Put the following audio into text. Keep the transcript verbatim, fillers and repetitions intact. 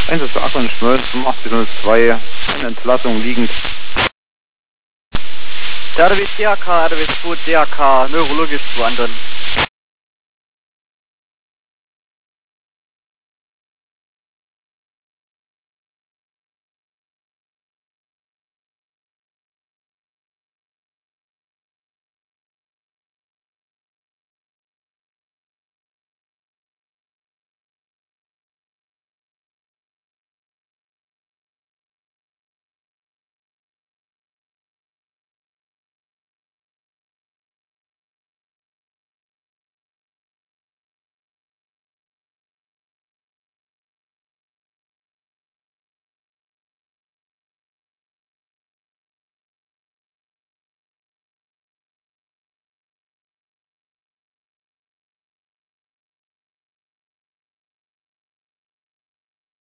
eins ist Akku Schmöll, achtzig null zwei, eine Entlassung liegend. Der R W D R K, R W zwei D R K, neurologisch zu anderen.